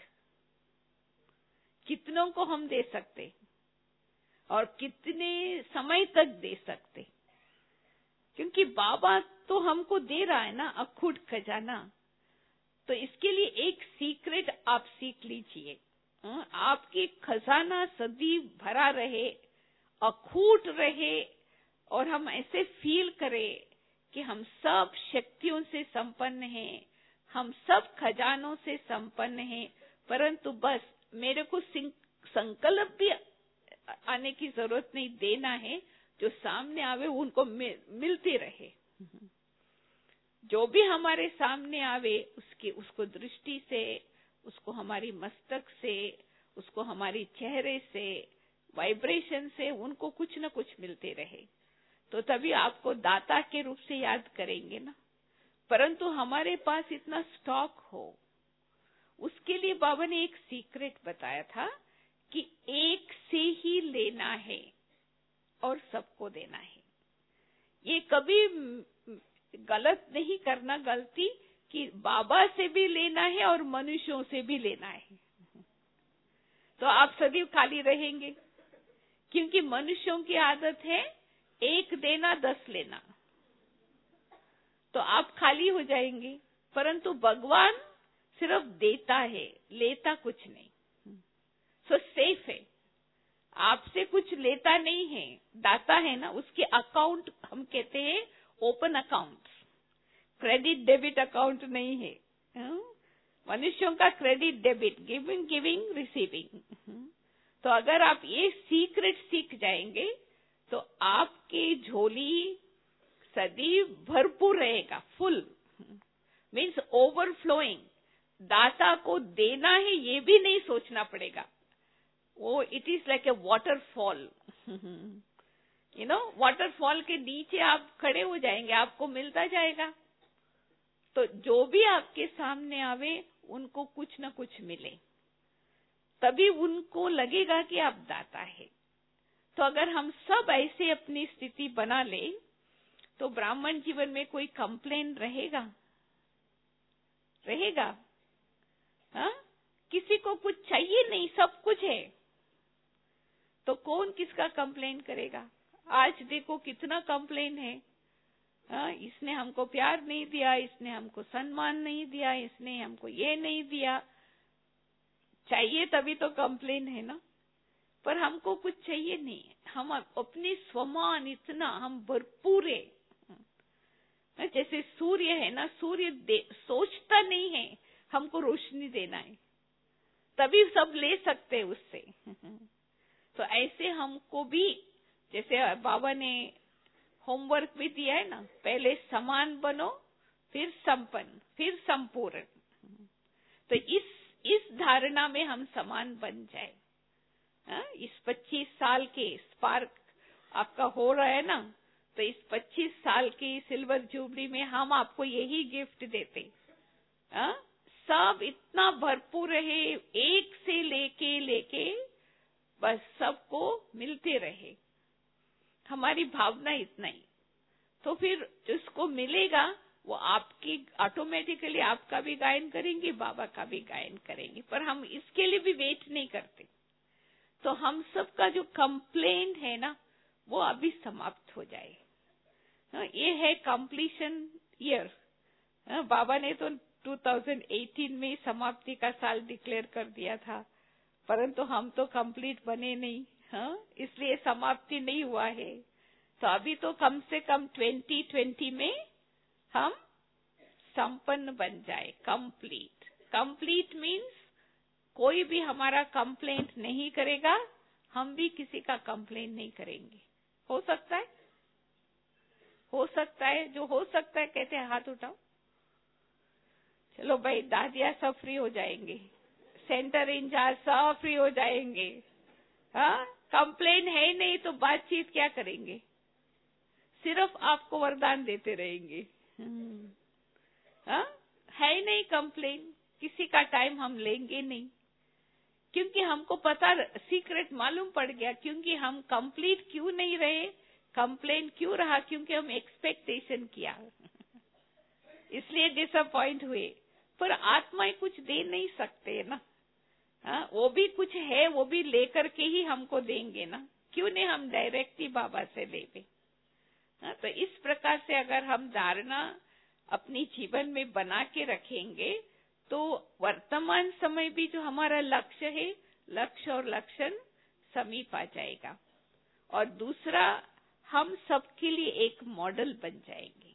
कितनों को हम दे सकते और कितने समय तक दे सकते, क्योंकि बाबा तो हमको दे रहा है ना अखूट खजाना। तो इसके लिए एक सीक्रेट आप सीख लीजिए, आपके खजाना सदी भरा रहे, अखूट रहे, और हम ऐसे फील करें कि हम सब शक्तियों से संपन्न हैं, हम सब खजानों से संपन्न हैं, परंतु बस मेरे को संकल्प भी आने की जरूरत नहीं, देना है, जो सामने आवे उनको मिलते रहे। जो भी हमारे सामने आवे उसकी उसको दृष्टि से, उसको हमारी मस्तक से, उसको हमारी चेहरे से, वाइब्रेशन से उनको कुछ न कुछ मिलते रहे, तो तभी आपको दाता के रूप से याद करेंगे ना। परंतु हमारे पास इतना स्टॉक हो, उसके लिए बाबा ने एक सीक्रेट बताया था कि एक से ही लेना है और सबको देना है। ये कभी गलत नहीं करना, गलती कि बाबा से भी लेना है और मनुष्यों से भी लेना है, तो आप सभी खाली रहेंगे, क्योंकि मनुष्यों की आदत है एक देना दस लेना, तो आप खाली हो जाएंगे। परंतु भगवान सिर्फ देता है, लेता कुछ नहीं, सो सेफ है, आपसे कुछ लेता नहीं है, दाता है ना। उसके अकाउंट हम कहते हैं open account, credit debit account नहीं है। मनुष्यों का credit debit, giving giving receiving. तो अगर आप ये सीक्रेट सीख जाएंगे तो आपकी झोली सदी भरपूर रहेगा, फुल मीन्स ओवरफ्लोइंग। दाता को देना है ये भी नहीं सोचना पड़ेगा, वो it is like a waterfall, you know, waterfall के नीचे आप खड़े हो जाएंगे, आपको मिलता जाएगा। तो जो भी आपके सामने आवे उनको कुछ न कुछ मिले, तभी उनको लगेगा कि आप दाता है। तो अगर हम सब ऐसे अपनी स्थिति बना ले तो ब्राह्मण जीवन में कोई कंप्लेन रहेगा रहेगा हाँ? किसी को कुछ चाहिए नहीं, सब कुछ है, तो कौन किसका कंप्लेन करेगा? आज देखो कितना कंप्लेन है, हाँ? इसने हमको प्यार नहीं दिया, इसने हमको सम्मान नहीं दिया, इसने हमको ये नहीं दिया। चाहिए तभी तो कंप्लेन है ना, पर हमको कुछ चाहिए नहीं, हम अपनी स्वमान इतना हम भरपूर है। जैसे सूर्य है ना, सूर्य सोचता नहीं है हमको रोशनी देना है, तभी सब ले सकते हैं उससे। तो ऐसे हमको भी, जैसे बाबा ने होमवर्क भी दिया है ना, पहले समान बनो, फिर संपन्न, फिर संपूर्ण। तो इस इस धारणा में हम समान बन जाए। हा? इस पच्चीस साल के स्पार्क आपका हो रहा है ना, तो इस पच्चीस साल की सिल्वर जुबली में हम आपको यही गिफ्ट देते। हा? सब इतना भरपूर रहे, एक से लेके लेके बस सबको मिलते रहे, हमारी भावना इतना ही। तो फिर जिसको मिलेगा वो आपकी ऑटोमेटिकली आपका भी गायन करेंगे, बाबा का भी गायन करेंगे। पर हम इसके लिए भी वेट नहीं करते। तो हम सबका जो कंप्लेंट है ना, वो अभी समाप्त हो जाए। ये है कंप्लीशन ईयर। बाबा ने तो दो हज़ार अठारह में समाप्ति का साल डिक्लेयर कर दिया था, परंतु हम तो कंप्लीट बने नहीं, हाँ, इसलिए समाप्ति नहीं हुआ है। तो अभी तो कम से कम दो हज़ार बीस में हम संपन्न बन जाए, कंप्लीट। कंप्लीट मीन्स कोई भी हमारा कंप्लेंट नहीं करेगा, हम भी किसी का कंप्लेंट नहीं करेंगे। हो सकता है? हो सकता है? जो हो सकता है कहते हैं हाथ उठाओ। चलो भाई, दादिया सब फ्री हो जाएंगे, सेंटर इंचार्ज सब फ्री हो जाएंगे। हाँ, कंप्लेन है नहीं तो बातचीत क्या करेंगे, सिर्फ आपको वरदान देते रहेंगे। हाँ, है नहीं कंप्लेन, किसी का टाइम हम लेंगे नहीं, क्योंकि हमको पता, सीक्रेट मालूम पड़ गया। क्योंकि हम कंप्लीट क्यों नहीं रहे, कंप्लेन क्यों रहा, क्योंकि हम एक्सपेक्टेशन किया, इसलिए डिसअपॉइंट हुए। पर आत्माएं कुछ दे नहीं सकते ना। हाँ, वो भी कुछ है, वो भी लेकर के ही हमको देंगे ना, क्यों नहीं हम डायरेक्ट ही बाबा से लेवे। हाँ, तो इस प्रकार से अगर हम धारणा अपनी जीवन में बना के रखेंगे तो वर्तमान समय भी जो हमारा लक्ष्य है, लक्ष्य और लक्षण समीप आ जाएगा। और दूसरा, हम सबके लिए एक मॉडल बन जाएंगे।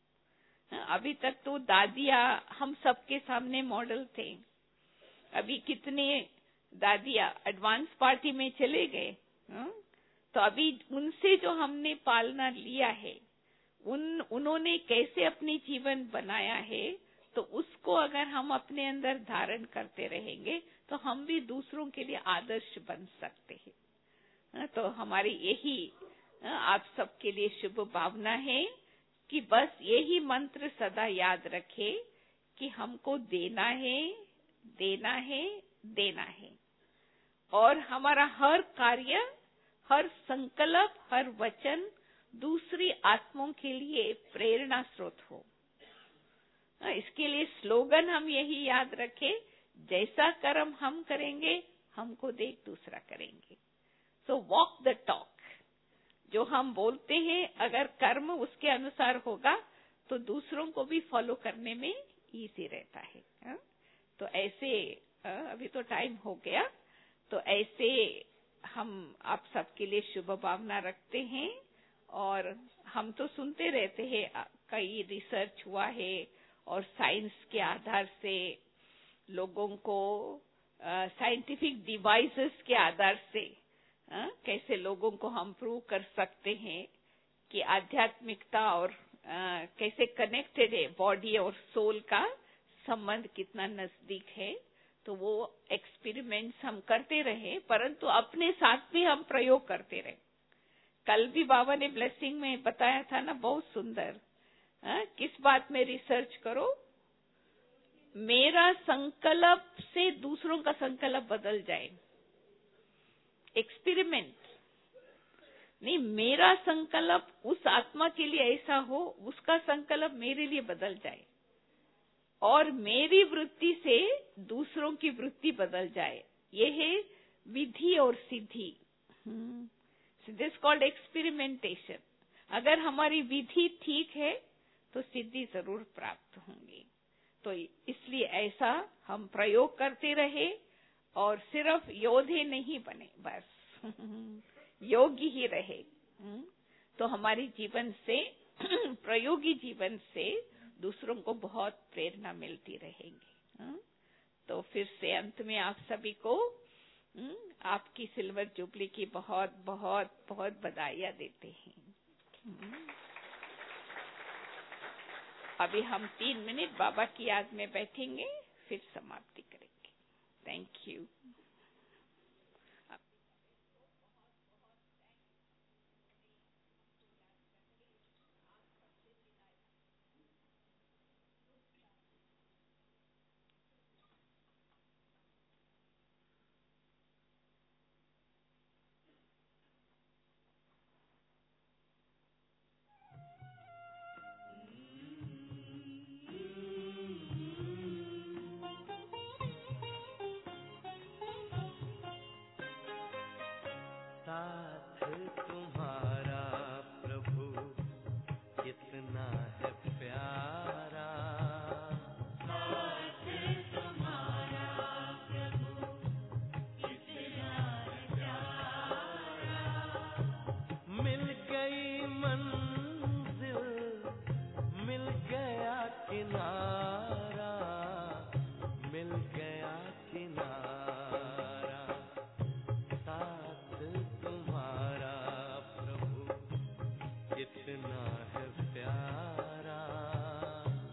अभी तक तो दादिया हम सबके सामने मॉडल थे, अभी कितने दादिया एडवांस पार्टी में चले गए। तो अभी उनसे जो हमने पालना लिया है, उन उन्होंने कैसे अपनी जीवन बनाया है, तो उसको अगर हम अपने अंदर धारण करते रहेंगे तो हम भी दूसरों के लिए आदर्श बन सकते हैं। तो हमारी यही आप सबके लिए शुभ भावना है कि बस यही मंत्र सदा याद रखे कि हमको देना है, देना है, देना है, और हमारा हर कार्य, हर संकल्प, हर वचन दूसरी आत्माओं के लिए प्रेरणा स्रोत हो। इसके लिए स्लोगन हम यही याद रखें, जैसा कर्म हम करेंगे हमको देख दूसरा करेंगे। सो वॉक द टॉक, जो हम बोलते हैं अगर कर्म उसके अनुसार होगा तो दूसरों को भी फॉलो करने में इजी रहता है। तो ऐसे, अभी तो टाइम हो गया, तो ऐसे हम आप सबके लिए शुभ भावना रखते हैं। और हम तो सुनते रहते हैं, कई रिसर्च हुआ है और साइंस के आधार से लोगों को, साइंटिफिक डिवाइसेस के आधार से आ, कैसे लोगों को हम प्रूव कर सकते हैं कि आध्यात्मिकता और आ, कैसे कनेक्टेड है बॉडी और सोल का संबंध कितना नजदीक है। तो वो एक्सपेरिमेंट्स हम करते रहे, परंतु अपने साथ भी हम प्रयोग करते रहे। कल भी बाबा ने ब्लेसिंग में बताया था ना, बहुत सुंदर। आ, किस बात में रिसर्च करो, मेरा संकल्प से दूसरों का संकल्प बदल जाए। एक्सपेरिमेंट नहीं, मेरा संकल्प उस आत्मा के लिए ऐसा हो, उसका संकल्प मेरे लिए बदल जाए, और मेरी वृत्ति से दूसरों की वृत्ति बदल जाए। ये है विधि और सिद्धि, दिस कॉल्ड एक्सपेरिमेंटेशन। अगर हमारी विधि ठीक है तो सिद्धि जरूर प्राप्त होंगी। तो इसलिए ऐसा हम प्रयोग करते रहे और सिर्फ योद्धे नहीं बने, बस योगी ही रहे। तो हमारी जीवन से, प्रयोगी जीवन से दूसरों को बहुत प्रेरणा मिलती रहेगी। तो फिर से अंत में आप सभी को आपकी सिल्वर जुबली की बहुत बहुत बहुत बधाइयां देते हैं। अभी हम तीन मिनट बाबा की याद में बैठेंगे, फिर समाप्ति करेंगे। Thank you.
इतना है प्यारा।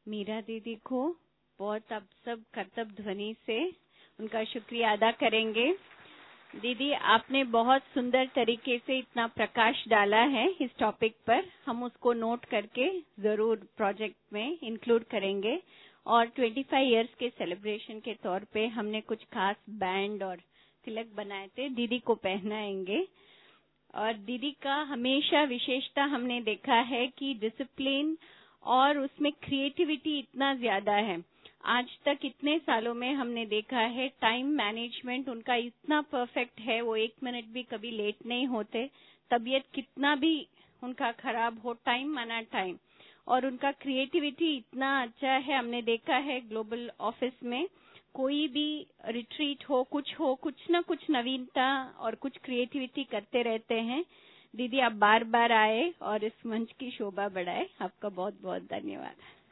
मीरा दीदी को बहुत अब सब कर्तव्य ध्वनि से उनका शुक्रिया अदा करेंगे। दीदी, आपने बहुत सुंदर तरीके से इतना प्रकाश डाला है इस टॉपिक पर, हम उसको नोट करके जरूर प्रोजेक्ट में इंक्लूड करेंगे। और पच्चीस इयर्स के सेलिब्रेशन के तौर पे हमने कुछ खास बैंड और तिलक बनाए थे, दीदी को पहनाएंगे। और दीदी का हमेशा विशेषता हमने देखा है कि डिसिप्लिन और उसमें क्रिएटिविटी इतना ज्यादा है। आज तक इतने सालों में हमने देखा है टाइम मैनेजमेंट उनका इतना परफेक्ट है, वो एक मिनट भी कभी लेट नहीं होते। तबीयत कितना भी उनका खराब हो, टाइम माना टाइम। और उनका क्रिएटिविटी इतना अच्छा है, हमने देखा है ग्लोबल ऑफिस में कोई भी रिट्रीट हो, कुछ हो, कुछ ना कुछ नवीनता और कुछ क्रिएटिविटी करते रहते हैं। दीदी, आप बार बार आए और इस मंच की शोभा बढ़ाए, आपका बहुत बहुत धन्यवाद।